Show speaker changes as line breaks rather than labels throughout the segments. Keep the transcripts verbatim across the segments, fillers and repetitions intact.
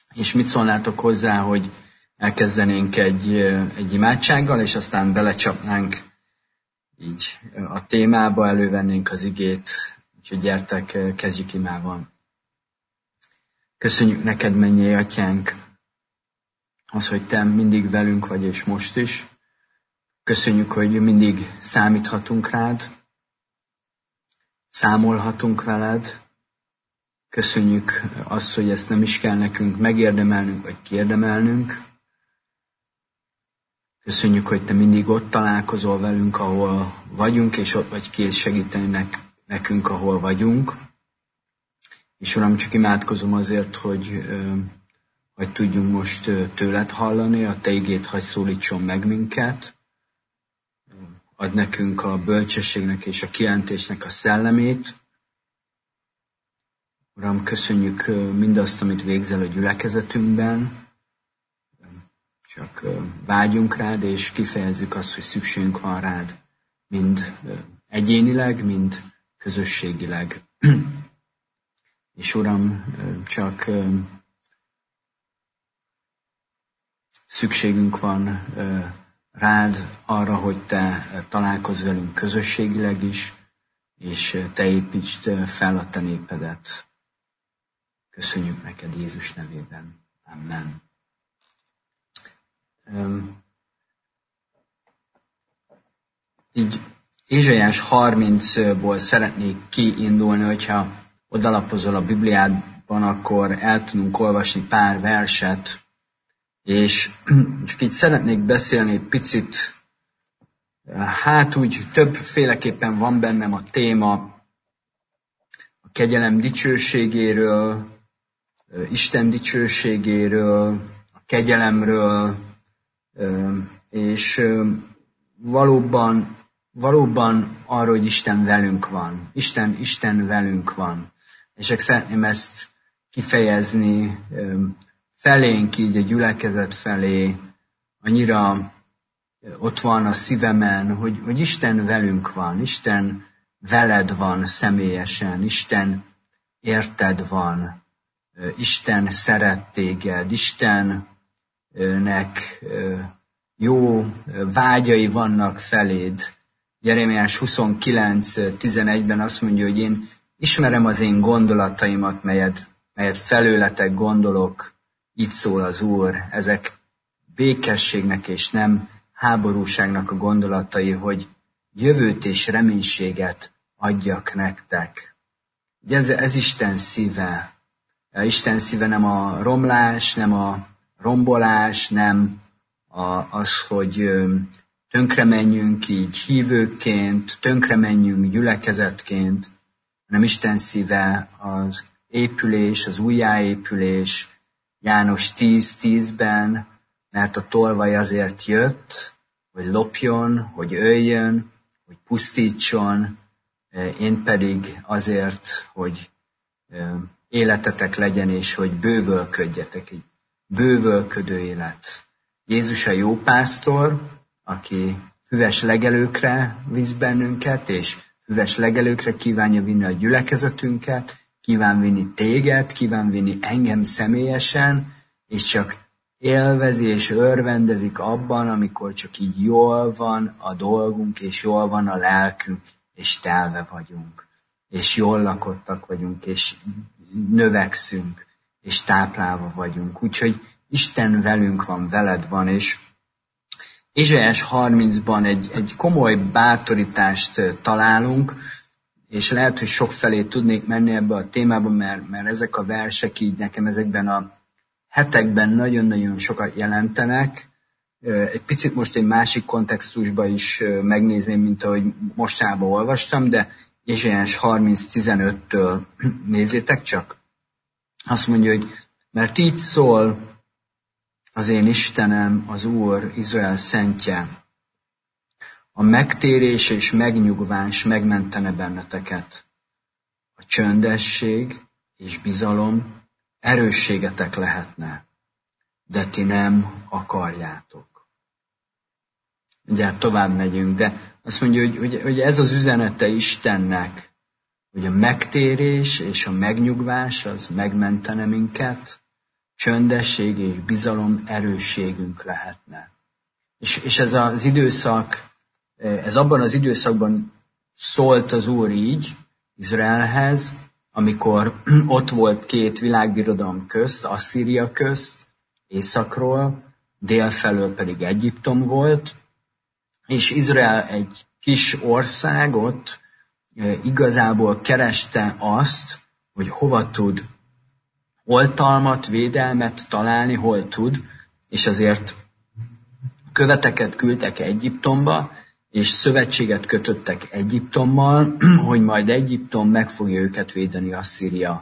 És mit szólnátok hozzá, hogy elkezdenénk egy, egy imádsággal, és aztán belecsapnánk így a témába, elővennénk az igét. Úgyhogy gyertek, kezdjük imával. Köszönjük neked, mennyei atyánk, az, hogy te mindig velünk vagy, és most is. Köszönjük, hogy mindig számíthatunk rád, számolhatunk veled. Köszönjük azt, hogy ezt nem is kell nekünk megérdemelnünk, vagy kiérdemelnünk. Köszönjük, hogy te mindig ott találkozol velünk, ahol vagyunk, és ott vagy kész segíteni nekünk, ahol vagyunk. És Uram, csak imádkozom azért, hogy, hogy tudjunk most tőled hallani, a te igét hadd szólítson meg minket. Ad nekünk a bölcsességnek és a kijelentésnek a szellemét. Uram, köszönjük mindazt, amit végzel a gyülekezetünkben. Csak vágyunk rád, és kifejezzük azt, hogy szükségünk van rád, mind egyénileg, mind közösségileg. És Uram, csak szükségünk van rád arra, hogy te találkozz velünk közösségileg is, és te építsd fel a te népedet. Köszönjük neked Jézus nevében. Amen. Így Ézsaiás harmincból szeretnék kiindulni, hogyha odalapozol a Bibliádban, akkor el tudunk olvasni pár verset, és csak így szeretnék beszélni egy picit, hát úgy többféleképpen van bennem a téma a kegyelem dicsőségéről, Isten dicsőségéről, a kegyelemről, és valóban, valóban arról, hogy Isten velünk van. Isten, Isten velünk van. És csak szeretném ezt kifejezni felénk, így a gyülekezet felé, annyira ott van a szívemen, hogy, hogy Isten velünk van, Isten veled van személyesen, Isten érted van, Isten szeret téged, Istennek jó vágyai vannak feléd. Jeremiás huszonkilenc tizenegyben azt mondja, hogy én ismerem az én gondolataimat, melyet, melyet felőletek gondolok, így szól az Úr. Ezek békességnek és nem háborúságnak a gondolatai, hogy jövőt és reménységet adjak nektek. Ugye ez, ez Isten szíve. Isten szíve nem a romlás, nem a rombolás, nem a, az, hogy tönkre menjünk így hívőként, tönkre menjünk gyülekezetként, hanem Isten szíve az épülés, az újjáépülés. János tíz tízben, mert a tolvaj azért jött, hogy lopjon, hogy öljön, hogy pusztítson, én pedig azért, hogy életetek legyen, és hogy bővölködjetek, egy bővölködő élet. Jézus a jó pásztor, aki füves legelőkre visz bennünket, és füves legelőkre kívánja vinni a gyülekezetünket, kíván vinni téged, kíván vinni engem személyesen, és csak élvezi és örvendezik abban, amikor csak így jól van a dolgunk, és jól van a lelkünk, és telve vagyunk, és jól lakottak vagyunk, és növekszünk, és táplálva vagyunk. Úgyhogy Isten velünk van, veled van, és Ézsaiás harmincban egy, egy komoly bátorítást találunk, és lehet, hogy sokfelé tudnék menni ebbe a témába, mert, mert ezek a versek így nekem ezekben a hetekben nagyon-nagyon sokat jelentenek. Egy picit most egy másik kontextusban is megnézném, mint ahogy mostában olvastam, de Ézsaiás harminc tizenöttől nézzétek csak. Azt mondja, hogy mert így szól az én Istenem, az Úr, Izrael szentje, a megtérés és megnyugvás megmentene benneteket. A csöndesség és bizalom erősségetek lehetne, de ti nem akarjátok. Ugye tovább megyünk, de azt mondja, hogy, hogy, hogy ez az üzenete Istennek, hogy a megtérés és a megnyugvás az megmentene minket, csöndesség és bizalom erősségünk lehetne. És, és ez az időszak, ez abban az időszakban szólt az Úr így Izraelhez, amikor ott volt két világbirodalom közt, Asszíria közt, északról, délfelől pedig Egyiptom volt, és Izrael egy kis ország ott igazából kereste azt, hogy hova tud oltalmat, védelmet találni, hol tud, és azért követeket küldtek Egyiptomba, és szövetséget kötöttek Egyiptommal, hogy majd Egyiptom meg fogja őket védeni Asszíria,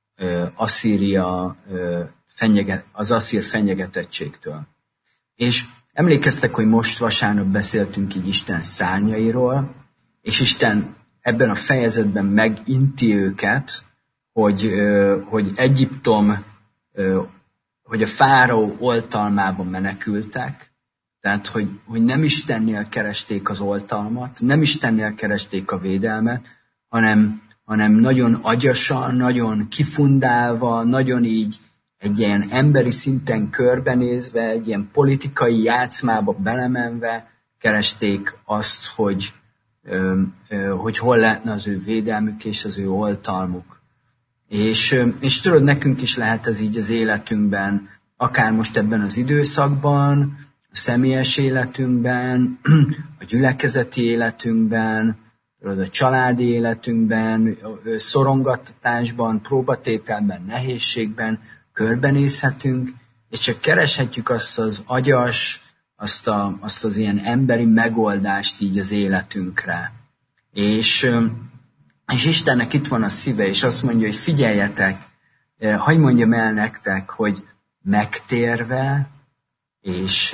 Asszíria fenyeget, az asszír fenyegetettségtől. És emlékeztek, hogy most vasárnap beszéltünk így Isten szárnyairól, és Isten ebben a fejezetben meginti őket, hogy, hogy Egyiptom, hogy a fáraó oltalmában menekültek, tehát, hogy, hogy nem Istennél keresték az oltalmat, nem Istennél keresték a védelmet, hanem, hanem nagyon agyasan, nagyon kifundálva, nagyon így egy ilyen emberi szinten körbenézve, egy ilyen politikai játszmába belemenve keresték azt, hogy, hogy hol lehetne az ő védelmük és az ő oltalmuk. És, és tudod, nekünk is lehet ez így az életünkben, akár most ebben az időszakban, a személyes életünkben, a gyülekezeti életünkben, a családi életünkben, szorongattatásban, próbatételben, nehézségben körbenézhetünk, és csak kereshetjük azt az agyas, azt, a, azt az ilyen emberi megoldást így az életünkre. És, és Istennek itt van a szíve, és azt mondja, hogy figyeljetek, hadd mondjam el nektek, hogy megtérve, és,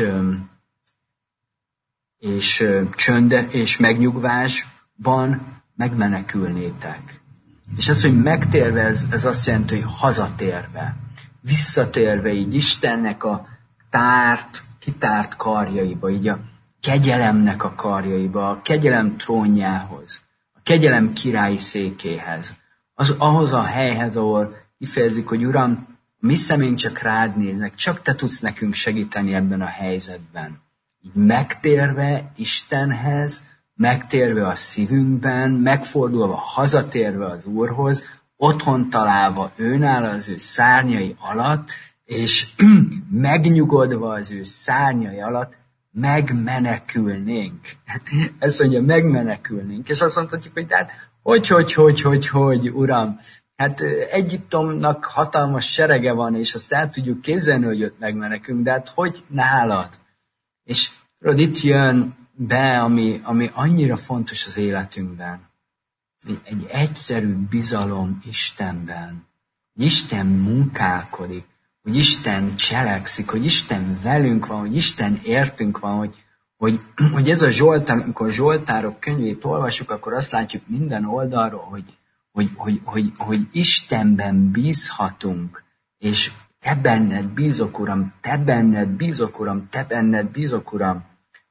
és csönde, és megnyugvásban megmenekülnétek. És az, hogy megtérve, ez, ez azt jelenti, hogy hazatérve, visszatérve így Istennek a tárt, kitárt karjaiba, így a kegyelemnek a karjaiba, a kegyelem trónjához, a kegyelem királyi székéhez, az, ahhoz a helyhez, ahol kifejezzük, hogy Uram, mi szemén csak rád néznek, csak te tudsz nekünk segíteni ebben a helyzetben. Így megtérve Istenhez, megtérve a szívünkben, megfordulva, hazatérve az Úrhoz, otthon találva őnála az ő szárnyai alatt, és megnyugodva az ő szárnyai alatt megmenekülnénk. Ezt mondja, megmenekülnénk. És azt mondhatjuk, hogy hát hogy, hogy, hogy, hogy, hogy, Uram, hát Egyiptomnak hatalmas serege van, és azt el tudjuk képzelni, hogy ott megmenekünk, de hát hogy nálad? És tudod, itt jön be, ami, ami annyira fontos az életünkben. Egy, egy egyszerű bizalom Istenben. Hogy Isten munkálkodik, hogy Isten cselekszik, hogy Isten velünk van, hogy Isten értünk van, hogy, hogy, hogy ez a Zsoltár, amikor Zsoltárok könyvét olvasjuk, akkor azt látjuk minden oldalról, hogy, hogy, hogy, hogy, hogy Istenben bízhatunk, és te benned bízok, Uram, te benned bízok, Uram, te benned bízok, Uram.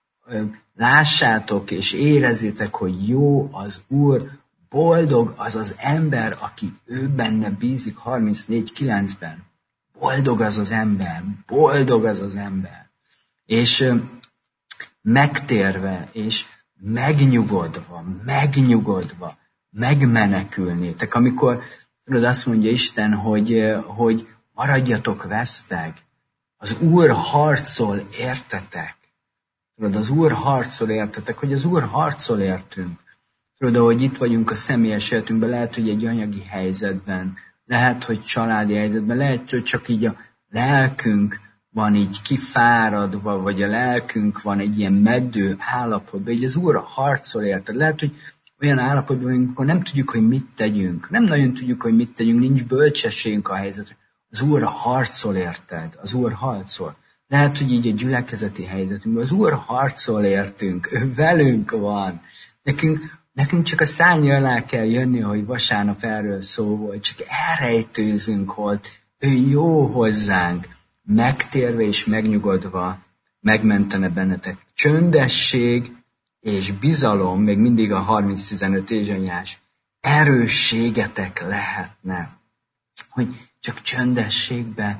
Lássátok és érezzétek, hogy jó az Úr, boldog az az ember, aki ő benne bízik, harmincnégy kilencben. Boldog az az ember, boldog az az ember. És megtérve, és megnyugodva, megnyugodva, megmenekülnétek. Amikor tudod, azt mondja Isten, hogy, hogy maradjatok veszteg, az Úr harcol értetek. Tudod, az Úr harcol értetek, hogy az Úr harcol értünk. Tudod, ahogy itt vagyunk a személyes életünkben, lehet, hogy egy anyagi helyzetben, lehet, hogy családi helyzetben, lehet, hogy csak így a lelkünk van így kifáradva, vagy a lelkünk van egy ilyen meddő állapotban, így az Úr harcol érted. Lehet, hogy olyan állapotban vagyunk, amikor nem tudjuk, hogy mit tegyünk. Nem nagyon tudjuk, hogy mit tegyünk, nincs bölcsességünk a helyzetre. Az Úr harcol érted, az Úr harcol. Lehet, hogy így a gyülekezeti helyzetünkben az Úr harcol értünk, ő velünk van. Nekünk, nekünk csak a szárnya alá kell jönni, hogy vasárnap erről szó volt, csak elrejtőzünk volt, ő jó hozzánk, megtérve és megnyugodva megmentene bennetek. Csöndesség és bizalom, még mindig a harminc tizenöt ézsanyás, erősségetek lehetne, hogy csak csöndességbe,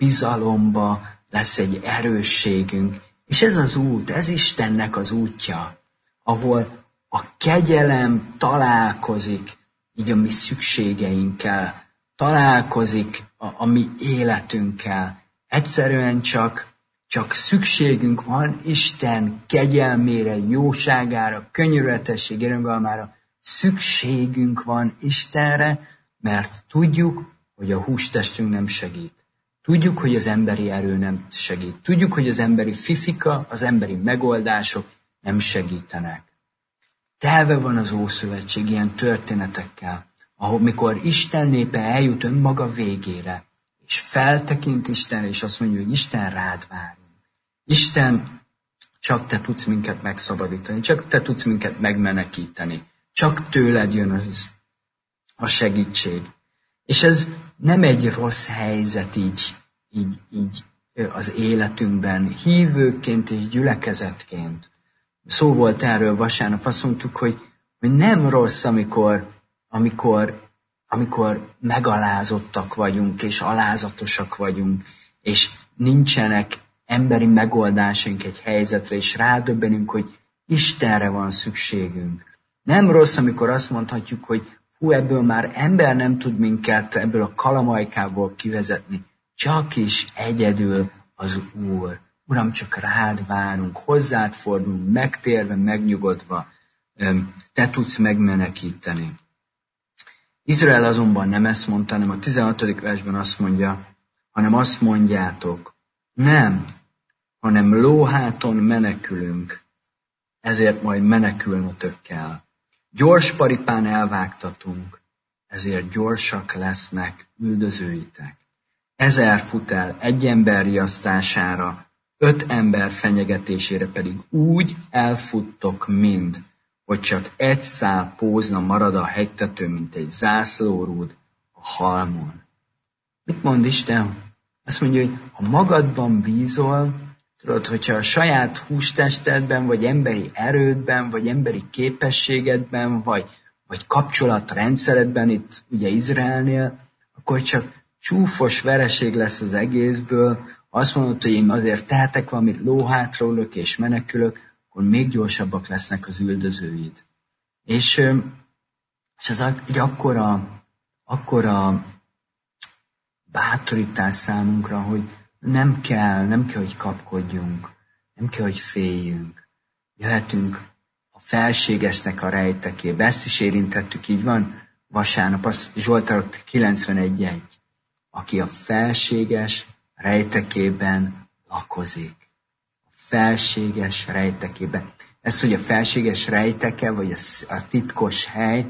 bizalomba lesz egy erősségünk. És ez az út, ez Istennek az útja, ahol a kegyelem találkozik így a mi szükségeinkkel, találkozik a, a mi életünkkel. Egyszerűen csak, csak szükségünk van Isten kegyelmére, jóságára, könyörületesség irgalmára. Szükségünk van Istenre, mert tudjuk, hogy a hústestünk nem segít. Tudjuk, hogy az emberi erő nem segít. Tudjuk, hogy az emberi fifika, az emberi megoldások nem segítenek. Telve van az Ószövetség ilyen történetekkel, ahol mikor Isten népe eljut önmaga végére, és feltekint Istenre, és azt mondja, hogy Isten rád várunk. Isten, csak te tudsz minket megszabadítani, csak te tudsz minket megmenekíteni. Csak tőled jön az, a segítség. És ez nem egy rossz helyzet így, így, így az életünkben, hívőként és gyülekezetként. Szó volt erről vasárnap, azt mondtuk, hogy, hogy nem rossz, amikor, amikor, amikor megalázottak vagyunk, és alázatosak vagyunk, és nincsenek emberi megoldásaink egy helyzetre, és rádöbbenünk, hogy Istenre van szükségünk. Nem rossz, amikor azt mondhatjuk, hogy hú, ebből már ember nem tud minket ebből a kalamajkából kivezetni, csak is egyedül az Úr. Uram, csak rád várunk, hozzád fordulunk, megtérve, megnyugodva, te tudsz megmenekíteni. Izrael azonban nem ezt mondta, hanem a tizenhatodik versben azt mondja, hanem azt mondjátok, nem, hanem lóháton menekülünk, ezért majd menekülnötök kell. Gyors paripán elvágtatunk, ezért gyorsak lesznek üldözőitek. Ezer fut el egy ember riasztására, öt ember fenyegetésére pedig úgy elfuttok mind, hogy csak egy szál pózna marad a hegytetőn, mint egy zászlórúd a halmon. Mit mond Isten? Azt mondja, hogy ha magadban bízol, tudod, hogyha a saját hústestedben, vagy emberi erődben, vagy emberi képességedben, vagy, vagy kapcsolatrendszeredben, itt ugye Izraelnél, akkor csak csúfos vereség lesz az egészből. Azt mondod, hogy én azért tehetek valamit, lóhátrólök és menekülök, akkor még gyorsabbak lesznek az üldözőid. És, és ez egy akkora, akkora bátorítás számunkra, hogy nem kell, nem kell, hogy kapkodjunk, nem kell, hogy féljünk. Jöhetünk a felségesnek a rejtekébe. Ezt is érintettük, így van vasárnap, az Zsoltárok kilencvenegy egy. Aki a felséges rejtekében lakozik. A felséges rejtekében. Ez, hogy a felséges rejteke, vagy a titkos hely,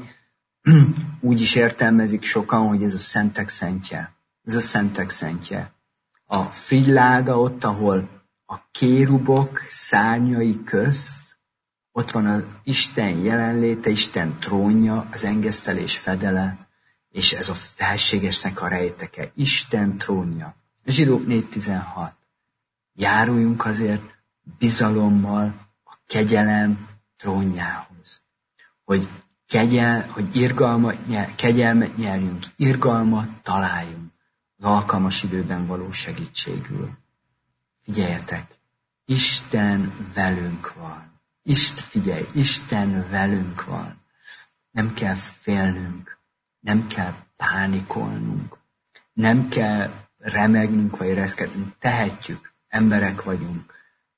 úgy is értelmezik sokan, hogy ez a szentek szentje. Ez a szentek szentje. A frigyláda ott, ahol a kérubok szárnyai közt, ott van az Isten jelenléte, Isten trónja, az engesztelés fedele, és ez a felségesnek a rejteke, Isten trónja. Zsidók négy tizenhat. Járuljunk azért bizalommal a kegyelem trónjához, hogy, kegyel, hogy irgalmat nyer, kegyelmet nyerjünk, irgalmat találjunk az alkalmas időben való segítségül. Figyeljetek, Isten velünk van. Isten, figyelj, Isten velünk van. Nem kell félnünk, nem kell pánikolnunk, nem kell remegnünk vagy reszketnünk. Tehetjük, emberek vagyunk.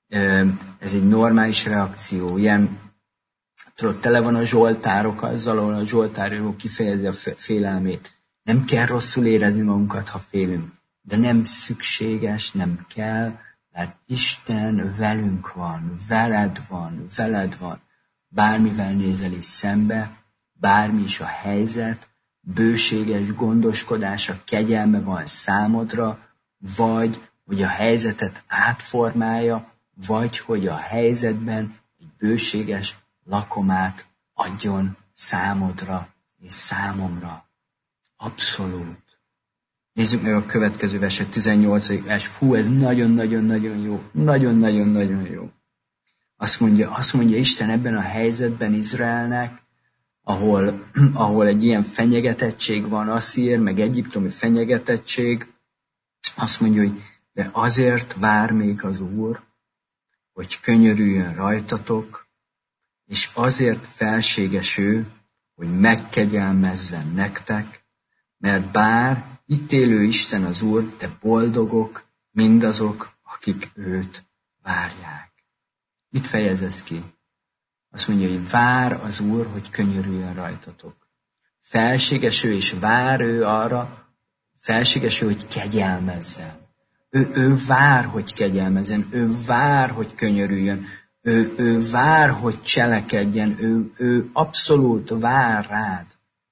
Ez egy normális reakció. Ilyen, tudod, tele van a zsoltárok azzal, ahol a zsoltáríró kifejezi a félelmét. Nem kell rosszul érezni magunkat, ha félünk. De nem szükséges, nem kell, mert Isten velünk van, veled van, veled van. Bármivel nézel is szembe, bármi is a helyzet, bőséges gondoskodása, kegyelme van számodra, vagy hogy a helyzetet átformálja, vagy hogy a helyzetben egy bőséges lakomát adjon számodra és számomra. Abszolút. Nézzük meg a következő verset, tizennyolcadik vers. Fú, ez nagyon-nagyon-nagyon jó. Nagyon-nagyon-nagyon jó. Azt mondja, azt mondja Isten ebben a helyzetben Izraelnek, ahol, ahol egy ilyen fenyegetettség van, asszír, meg egyiptomi fenyegetettség, azt mondja, hogy de azért vár még az Úr, hogy könyörüljön rajtatok, és azért felséges ő, hogy megkegyelmezzen nektek, mert bár itt élő Isten az Úr, de boldogok mindazok, akik őt várják. Itt fejez ez ki. Azt mondja, hogy vár az Úr, hogy könyörüljön rajtatok. Felséges ő, és vár ő arra, felséges ő, hogy kegyelmezzen. Ő, ő vár, hogy kegyelmezzen, ő vár, hogy könyörüljön, ő, ő vár, hogy cselekedjen, ő, ő abszolút vár rád.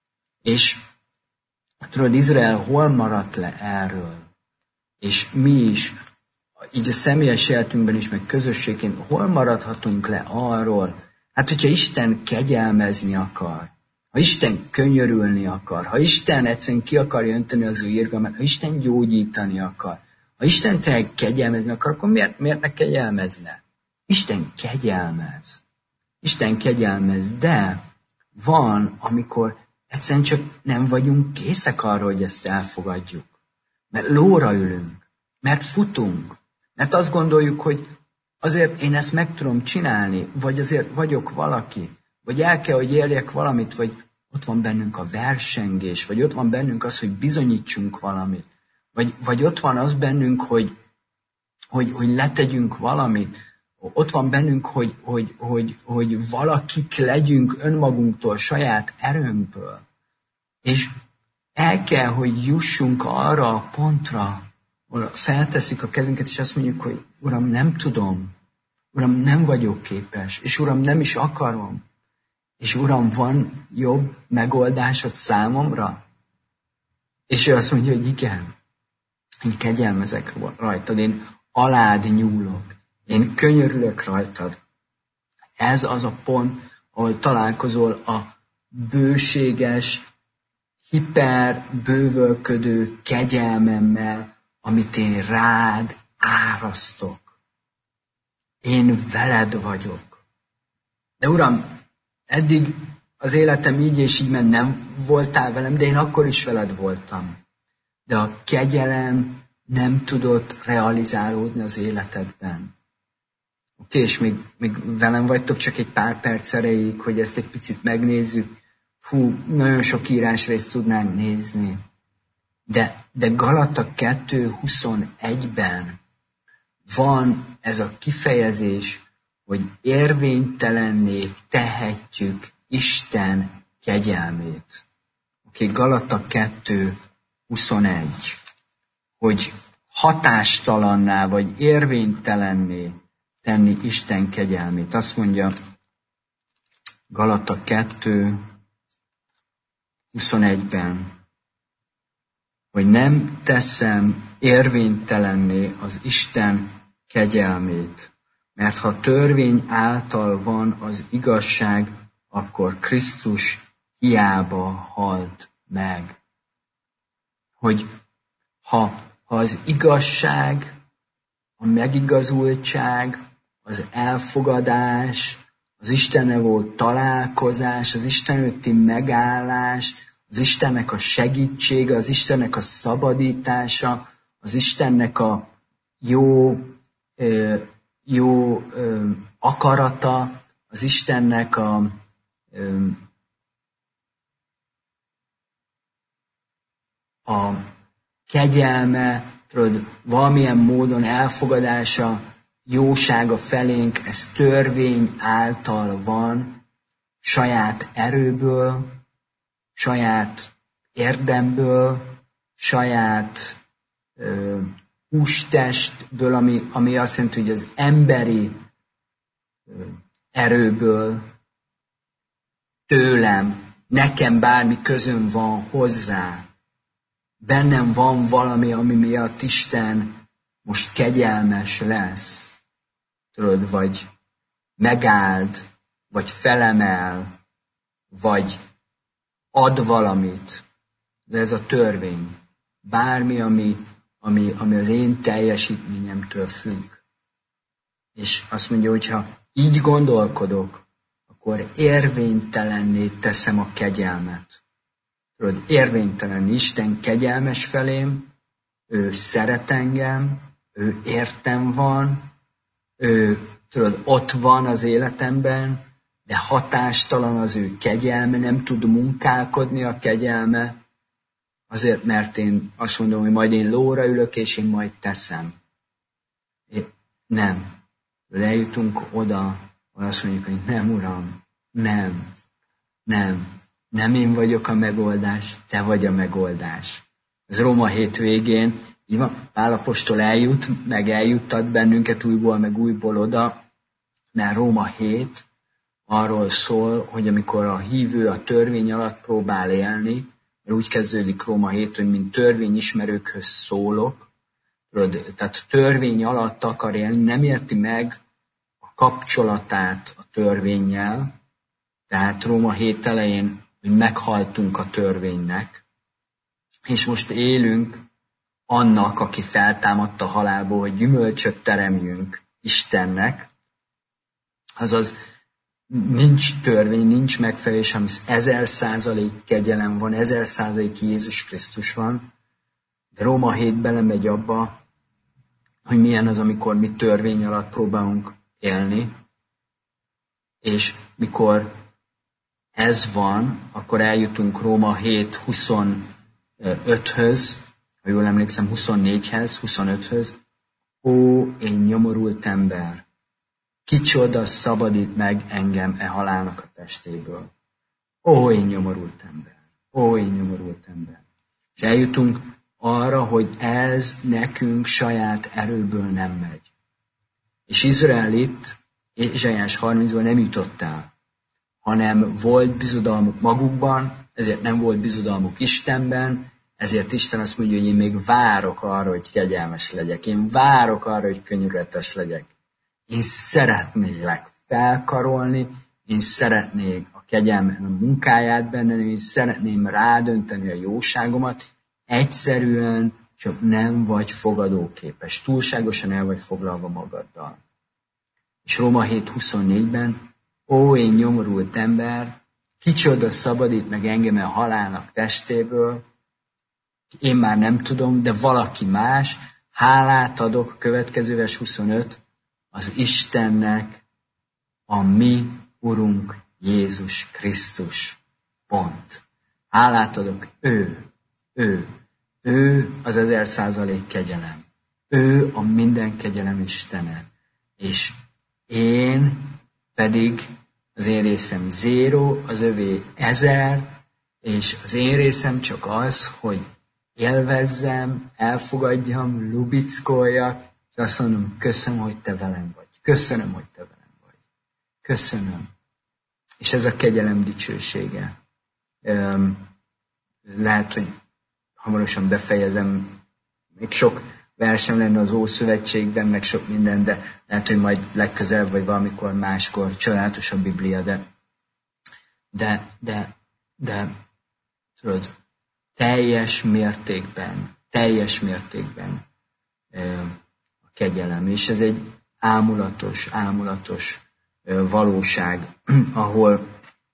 És tudod, Izrael hol maradt le erről? És mi is, így a személyes életünkben is, meg közösségként, hol maradhatunk le arról? Hát, hogyha Isten kegyelmezni akar, ha Isten könyörülni akar, ha Isten egyszerűen ki akar jönteni az ő irgalmát, ha Isten gyógyítani akar, ha Isten tényleg kegyelmezni akar, akkor miért, miért ne kegyelmezne? Isten kegyelmez. Isten kegyelmez, de van, amikor egyszerűen csak nem vagyunk készek arra, hogy ezt elfogadjuk. Mert lóra ülünk, mert futunk, mert azt gondoljuk, hogy azért én ezt meg tudom csinálni, vagy azért vagyok valaki, vagy el kell, hogy érjek valamit, vagy ott van bennünk a versengés, vagy ott van bennünk az, hogy bizonyítsunk valamit, vagy, vagy ott van az bennünk, hogy, hogy, hogy letegyünk valamit, ott van bennünk, hogy, hogy, hogy, hogy valakik legyünk önmagunktól, saját erőnkből. És el kell, hogy jussunk arra a pontra, ahol feltesszük a kezünket, és azt mondjuk, hogy Uram, nem tudom, Uram, nem vagyok képes, és Uram, nem is akarom. És Uram, van jobb megoldásod számomra? És ő azt mondja, hogy igen, én kegyelmezek rajtad, én alád nyúlok, én könyörülök rajtad. Ez az a pont, ahol találkozol a bőséges, hiperbővölködő kegyelmemmel, amit én rád árasztok. Én veled vagyok. De Uram, eddig az életem így és így ment, nem voltál velem, de én akkor is veled voltam. De a kegyelem nem tudott realizálódni az életedben. Oké, és még, még velem vagytok csak egy pár perc erejéig, hogy ezt egy picit megnézzük. Fú, nagyon sok írásrészt tudnánk nézni. De, de Galata kettő huszonegyben van ez a kifejezés, hogy érvénytelenné tehetjük Isten kegyelmét. Oké, Galata kettő huszonegy, hogy hatástalanná vagy érvénytelenné tenni Isten kegyelmét. Azt mondja Galata kettő huszonegyben, hogy nem teszem érvénytelenné az Isten kegyelmét, mert ha törvény által van az igazság, akkor Krisztus hiába halt meg. Hogy ha, ha az igazság, a megigazultság, az elfogadás, az Istennel volt találkozás, az Isten előtti megállás, az Istennek a segítsége, az Istennek a szabadítása, az Istennek a jó, jó akarata, az Istennek a a kegyelme, tudod, valamilyen módon elfogadása, jósága felénk, ez törvény által van, saját erőből, saját érdemből, saját ö, hústestből, ami, ami azt jelenti, hogy az emberi ö, erőből, tőlem, nekem bármi közöm van hozzá, bennem van valami, ami miatt Isten most kegyelmes lesz, tudod, vagy megáld, vagy felemel, vagy ad valamit. De ez a törvény. Bármi, ami, ami, ami az én teljesítményemtől függ. És azt mondja, hogy ha így gondolkodok, akkor érvénytelenné teszem a kegyelmet. Tudod, érvénytelen Isten kegyelmes felém, ő szeret engem, ő értem van, ő tudod, ott van az életemben, de hatástalan az ő kegyelme, nem tud munkálkodni a kegyelme, azért, mert én azt mondom, hogy majd én lóra ülök, és én majd teszem. É, nem. Lejutunk oda, hogy azt mondjuk, hogy nem, Uram, nem, nem, nem én vagyok a megoldás, te vagy a megoldás. Ez Róma hét végén, így van, Pál apostol eljut, meg eljuttat bennünket újból, meg újból oda, mert Róma hét arról szól, hogy amikor a hívő a törvény alatt próbál élni, mert úgy kezdődik Róma hét, hogy mint törvényismerőkhöz szólok, tehát törvény alatt akar élni, nem érti meg a kapcsolatát a törvénnyel, tehát Róma hét elején, hogy meghaltunk a törvénynek, és most élünk annak, aki feltámadta a halálból, hogy gyümölcsöt teremjünk Istennek, azaz nincs törvény, nincs megfelelés, ami ezer százalék kegyelem van, ezer százalék Jézus Krisztus van, de Róma hét belemegy abba, hogy milyen az, amikor mi törvény alatt próbálunk élni, és mikor ez van, akkor eljutunk Róma hét huszonöthöz, ha jól emlékszem, huszonnégyhez, huszonöthöz. Ó, én nyomorult ember! Kicsoda szabadít meg engem e halálnak a testéből. Ó, én nyomorult ember! Ó, én nyomorult ember! És eljutunk arra, hogy ez nekünk saját erőből nem megy. És Izrael itt, Ézsaiás harmincban nem jutott el, hanem volt bizodalmuk magukban, ezért nem volt bizodalmuk Istenben, ezért Isten azt mondja, hogy én még várok arra, hogy kegyelmes legyek. Én várok arra, hogy könyörületes legyek. Én szeretnélek felkarolni, én szeretnék a kegyelmen a munkáját benne, én szeretném rádönteni a jóságomat, egyszerűen csak nem vagy fogadóképes. Túlságosan el vagy foglalva magaddal. És Róma hét huszonnégyben, ó, én nyomorult ember, kicsoda szabadít meg engem a halálnak testéből, én már nem tudom, de valaki más, hálát adok, a következő vers huszonöt, az Istennek, a mi Urunk Jézus Krisztus. Pont. Hálát adok, ő, ő, ő az ezer százalék kegyelem. Ő a minden kegyelem Istene. És én pedig, az én részem zéro, az övé ezer, és az én részem csak az, hogy élvezzem, elfogadjam, lubickoljak, és azt mondom, köszönöm, hogy te velem vagy. Köszönöm, hogy te velem vagy. Köszönöm. És ez a kegyelem dicsősége. Lehet, hogy hamarosan befejezem, még sok versem lenne az Ószövetségben, meg sok minden, de lehet, hogy majd legközelebb, vagy valamikor máskor csodálatos a Biblia, de de, de, de tudod, teljes mértékben, teljes mértékben a kegyelem. És ez egy ámulatos, ámulatos valóság, ahol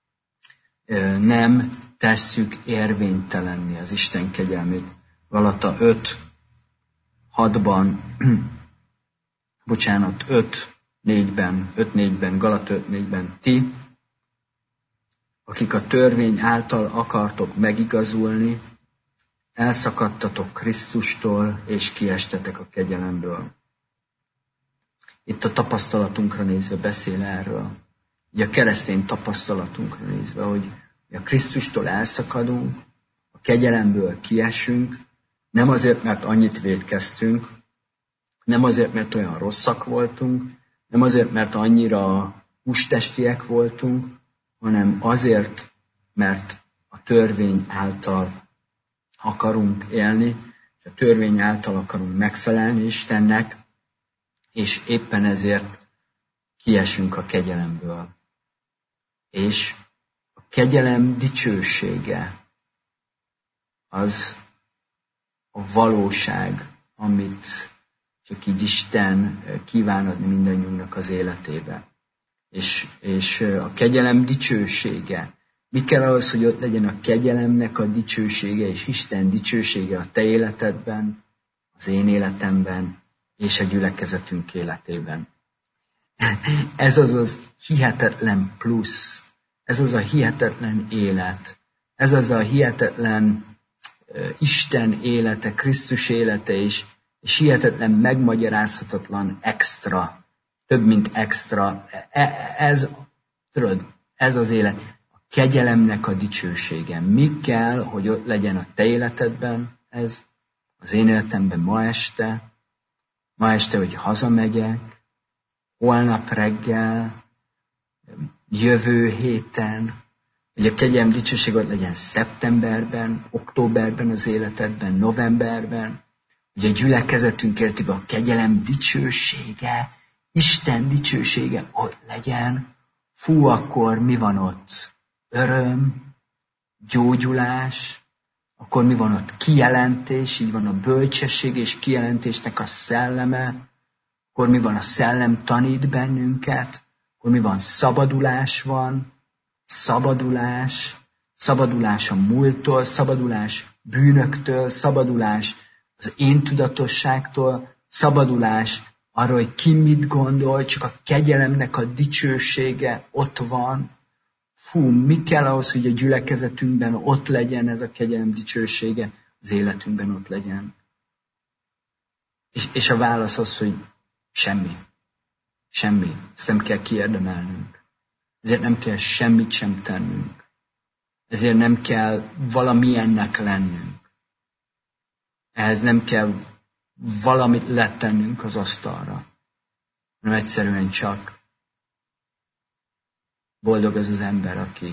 nem tesszük érvénytelenni az Isten kegyelmét. Galata öt hatban, bocsánat, öt négyben, öt négyben, Galata öt négyben, ti, akik a törvény által akartok megigazulni, elszakadtatok Krisztustól, és kiestetek a kegyelemből. Itt a tapasztalatunkra nézve beszél erről. Ugye a keresztény tapasztalatunkra nézve, hogy a Krisztustól elszakadunk, a kegyelemből kiesünk, nem azért, mert annyit vétkeztünk, nem azért, mert olyan rosszak voltunk, nem azért, mert annyira hústestiek voltunk, hanem azért, mert a törvény által akarunk élni, és a törvény által akarunk megfelelni Istennek, és éppen ezért kiesünk a kegyelemből. És a kegyelem dicsősége az a valóság, amit csak így Isten kíván adni mindannyiunknak az életébe. És, és a kegyelem dicsősége. Mi kell ahhoz, hogy ott legyen a kegyelemnek a dicsősége, és Isten dicsősége a te életedben? A az én életemben és a gyülekezetünk életében. Ez az az hihetetlen plusz, ez az a hihetetlen élet, ez az a hihetetlen uh, Isten élete, Krisztus élete és, és hihetetlen megmagyarázhatatlan extra, több mint extra. E, ez, tudod, ez az élet. A kegyelemnek a dicsősége. Mi kell, hogy ott legyen a te életedben ez, az én életemben ma este, ma este, hogy hazamegyek, holnap reggel, jövő héten, hogy a kegyelem dicsőség ott legyen szeptemberben, októberben az életedben, novemberben, hogy a gyülekezetünk életében a kegyelem dicsősége, Isten dicsősége ott legyen. Fú, akkor mi van ott? Öröm, gyógyulás, akkor mi van ott? Kijelentés, így van a bölcsesség és kijelentésnek a szelleme, akkor mi van? A szellem tanít bennünket, akkor mi van? Szabadulás van, szabadulás, szabadulás a múlttól, szabadulás bűnöktől, szabadulás az én tudatosságtól, szabadulás arról, hogy ki mit gondol, csak a kegyelemnek a dicsősége ott van. Fú, mi kell ahhoz, hogy a gyülekezetünkben ott legyen ez a kegyelem dicsősége, az életünkben ott legyen. És, és a válasz az, hogy semmi. Semmi. Ezt nem kell kiérdemelnünk. Ezért nem kell semmit sem tennünk. Ezért nem kell valamilyennek lennünk. Ehhez nem kell valamit letennünk az asztalra. Nem egyszerűen csak boldog az az ember, aki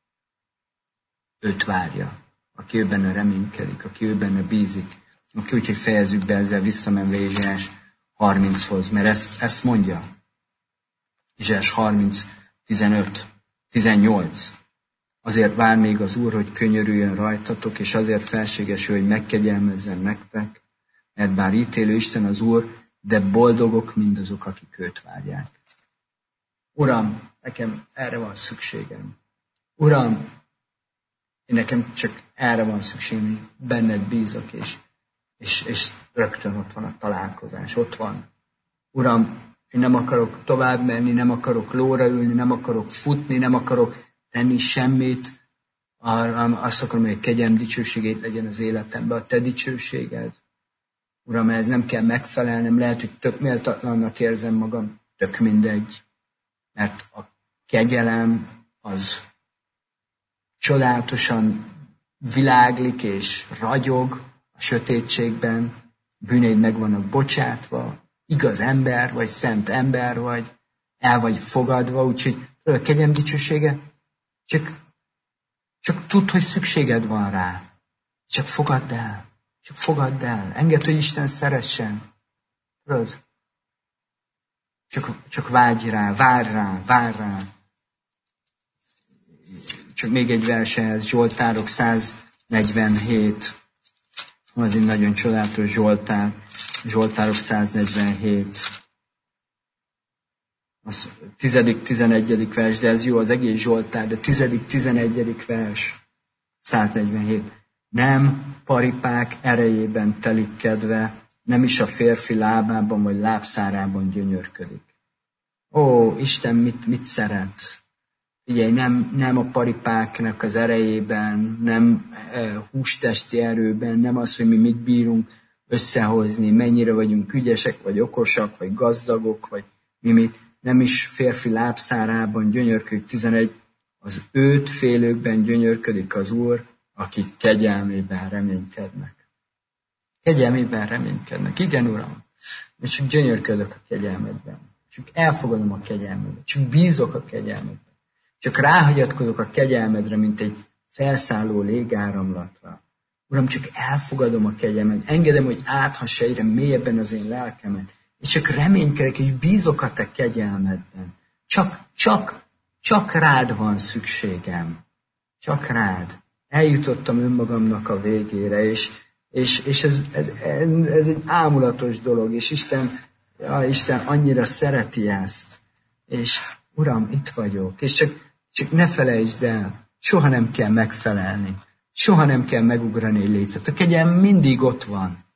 őt várja, aki ő benne reménykedik, aki ő benne bízik, aki úgy, hogy fejezzük be ezzel visszamenve Ézsaiás harminchoz, mert ezt, ezt mondja. Ézsaiás harminc, tizenöt, tizennyolc. Azért vár még az Úr, hogy könyörüljön rajtatok, és azért felségesül, hogy megkegyelmezzen nektek, mert bár ítélő Isten az Úr, de boldogok mindazok, akik őt várják. Uram, nekem erre van szükségem. Uram, én nekem csak erre van szükségem, hogy benned bízok, és, és, és rögtön ott van a találkozás, ott van. Uram, én nem akarok tovább menni, nem akarok lóra ülni, nem akarok futni, nem akarok tenni semmit. Azt akarom, hogy a kegyelem dicsőségét legyen az életemben, a te dicsőséged. Uram, ez nem kell megfelelnem, lehet, hogy tök méltatlannak érzem magam, tök mindegy. Mert a kegyelem az csodálatosan világlik és ragyog a sötétségben, bűneid meg vannak bocsátva, igaz ember vagy, szent ember vagy, el vagy fogadva, úgyhogy a kegyelem dicsősége, csak, csak tudd, hogy szükséged van rá. Csak fogadd el. Csak fogadd el. Engedd, hogy Isten szeressen. Tudod? Csak, csak vágyj rá, várj rá, várj rá. Csak még egy versehez, Zsoltárok száznegyvenhét. Az egy nagyon csodálatos Zsoltár. Zsoltárok száznegyvenhét. Az tizedik, tizenegyedik vers, de ez jó, az egész Zsoltár, de tizedik, tizenegyedik vers. száznegyvenhét. Nem paripák erejében telik kedve, nem is a férfi lábában vagy lábszárában gyönyörködik. Ó, Isten mit, mit szeret? Figyelj, nem, nem a paripáknak az erejében, nem e, hústesti erőben, nem az, hogy mi mit bírunk összehozni, mennyire vagyunk ügyesek, vagy okosak, vagy gazdagok, vagy mi mit, nem is férfi lábszárában gyönyörködik. tizenegy. Az őt félőkben gyönyörködik az Úr, akik kegyelmében reménykednek. Kegyelmében reménykednek. Igen, Uram, és csak gyönyörködök a kegyelmedben. Csak elfogadom a kegyelmedben. Csak bízok a kegyelmedben. Csak ráhagyatkozok a kegyelmedre, mint egy felszálló légáramlatra. Uram, csak elfogadom a kegyelmed. Engedem, hogy áthassa egyre mélyebben az én lelkemet. És csak reménykedek, és bízok a te kegyelmedben. Csak, csak, csak rád van szükségem. Csak rád. Eljutottam önmagamnak a végére, és, és, és ez, ez, ez egy ámulatos dolog, és Isten, ja, Isten annyira szereti ezt. És Uram, itt vagyok, és csak, csak ne felejtsd el, soha nem kell megfelelni, soha nem kell megugrani egy lécet. A kegyelem mindig ott van,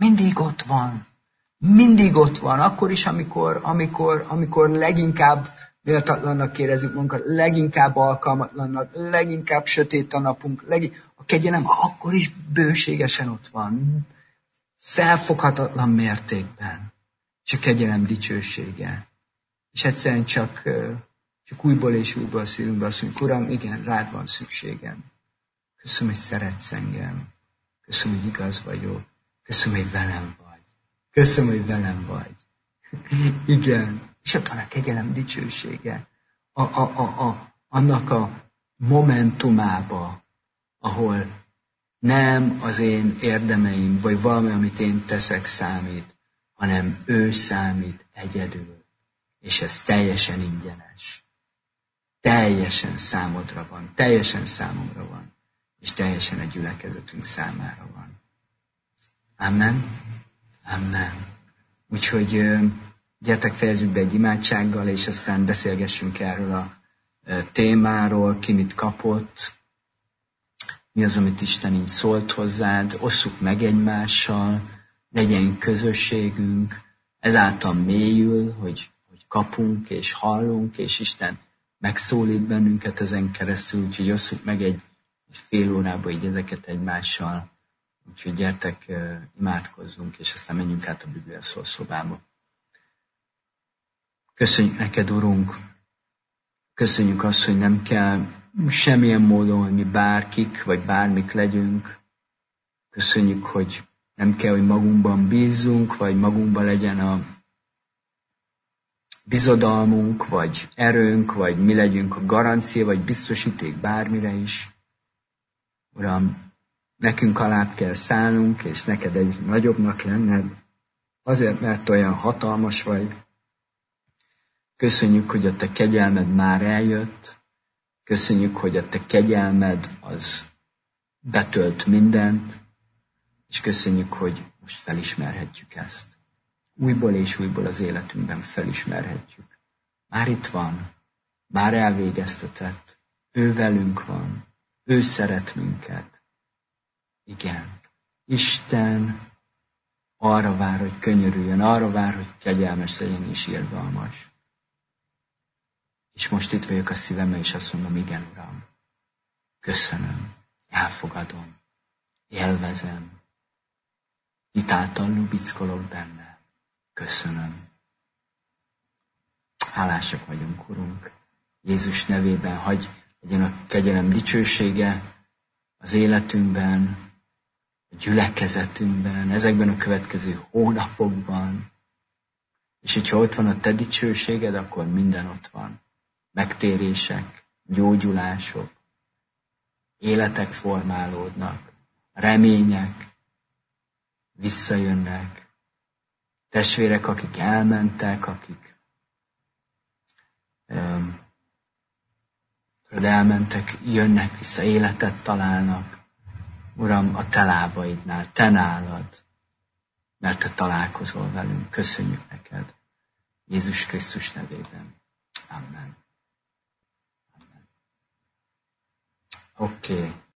mindig ott van. Mindig ott van, akkor is, amikor, amikor, amikor leginkább méltatlannak érezzük magunkat, leginkább alkalmatlannak, leginkább sötét a napunk, legin... a kegyelem akkor is bőségesen ott van. Felfoghatatlan mértékben. És a kegyelem dicsősége. És egyszerűen csak, csak újból és újból szívünk be azt mondjuk, Uram, igen, rád van szükségem. Köszönöm, hogy szeretsz engem. Köszönöm, hogy igaz vagyok. Köszönöm, hogy velem vagy. Köszönöm, hogy velem vagy. Igen. És ott van a kegyelem dicsősége. A, a, a, a, annak a momentumába, ahol nem az én érdemeim, vagy valami, amit én teszek számít, hanem ő számít egyedül. És ez teljesen ingyenes. Teljesen számodra van. Teljesen számomra van. És teljesen a gyülekezetünk számára van. Amen. Amen. Úgyhogy gyertek, fejezzük be egy imádsággal, és aztán beszélgessünk erről a témáról, ki mit kapott, mi az, amit Isten így szólt hozzád, osszuk meg egymással, legyen közösségünk, ezáltal mélyül, hogy, hogy kapunk és hallunk, és Isten megszólít bennünket ezen keresztül, úgyhogy osszuk meg egy, egy fél órába így ezeket egymással. Úgyhogy gyertek, imádkozzunk, és aztán menjünk át a Biblia szobába. Köszönjük neked, Urunk! Köszönjük azt, hogy nem kell semmilyen módon, hogy mi bárkik, vagy bármik legyünk. Köszönjük, hogy nem kell, hogy magunkban bízzunk, vagy magunkban legyen a bizodalmunk, vagy erőnk, vagy mi legyünk a garancia, vagy biztosíték bármire is. Uram, nekünk alább kell szállnunk, és neked egy nagyobbnak lenned, azért, mert olyan hatalmas vagy. Köszönjük, hogy a te kegyelmed már eljött. Köszönjük, hogy a te kegyelmed az betölt mindent, és köszönjük, hogy most felismerhetjük ezt. Újból és újból az életünkben felismerhetjük. Már itt van, már elvégeztetett, ő velünk van, ő szeret minket. Igen, Isten arra vár, hogy könyörüljön, arra vár, hogy kegyelmes legyen és irgalmas. És most itt vagyok a szívemmel, és azt mondom, igen, Uram, köszönöm, elfogadom, élvezem, hitáltal lubickolok benne, köszönöm. Hálásak vagyunk, Urunk, Jézus nevében hagy legyen a kegyelem dicsősége az életünkben, a gyülekezetünkben, ezekben a következő hónapokban. És hogyha ott van a te dicsőséged, akkor minden ott van. Megtérések, gyógyulások, életek formálódnak, remények visszajönnek, testvérek, akik elmentek, akik um, elmentek, jönnek vissza, életet találnak. Uram, a te lábaidnál, te nálad, mert te találkozol velünk. Köszönjük neked. Jézus Krisztus nevében. Amen. Amen. Oké. Okay.